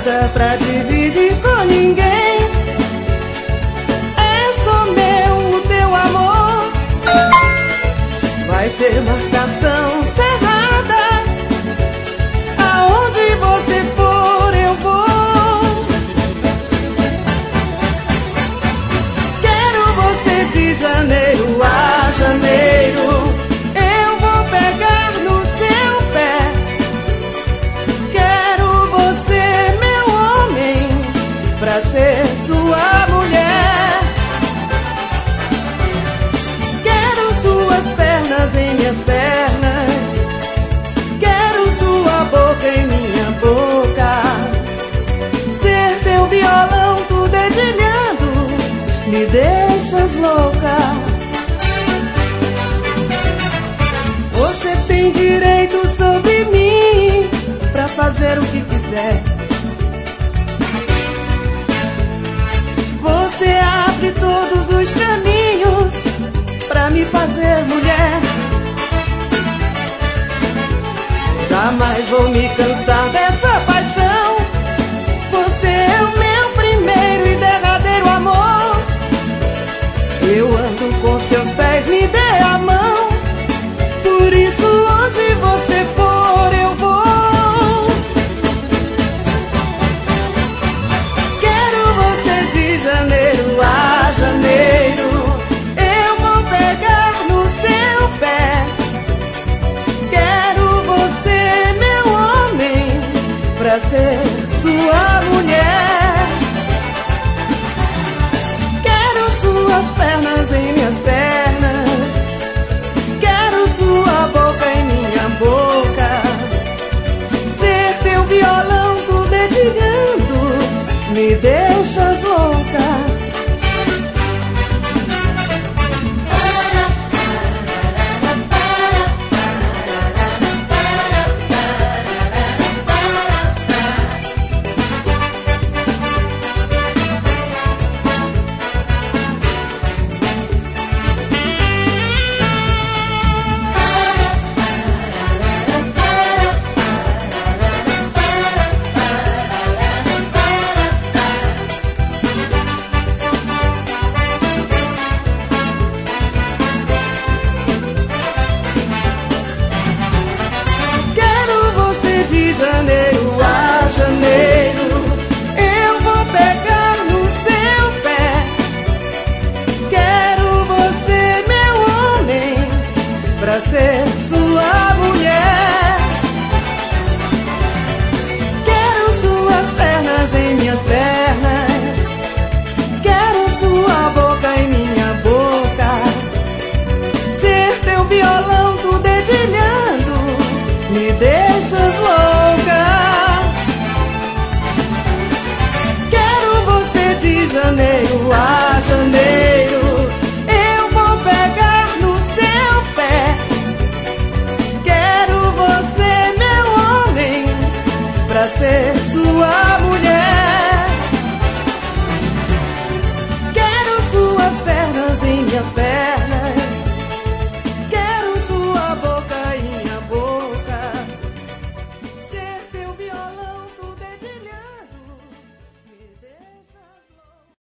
nada pra dividir com ninguém. É só meu o teu amor. Vai ser marcação cerrada. Aonde você for eu vou. Quero você de janeiro a janeiro. Eu vou pegar no seu pé. Quero você, meu homem, pra ser sua mulher. Quero suas pernas em minhas pernas. Quero sua boca em minha boca. Ser teu violão, tu dedilhando, me deixas louca. Você tem direito sobre mim pra fazer o que quiser. Você abre todos os caminhos pra me fazer mulher. Jamais vou me cansar dessa paixão. Você é o meu primeiro e derradeiro amor. Eu ando com seus pés, me dê a mão. Por isso onde você for eu vou. Quero você de janeiro a janeiro. Eu vou pegar no seu pé. Quero você, meu homem, pra ser sua mulher. Quero suas pernas em minhas pernas. Quero sua boca em minha boca. Ser teu violão, tu dedilhando, me deixas louca. De janeiro a janeiro, eu vou pegar no seu pé. Quero você, meu homem, pra ser sua mulher. Quero suas pernas em minhas pernas. Quero sua boca em minha boca. Ser teu violão, tu dedilhando, me deixas louca. Quero você de janeiro a janeiro. Eu vou pegar no seu pé. Quero você, meu homem, pra ser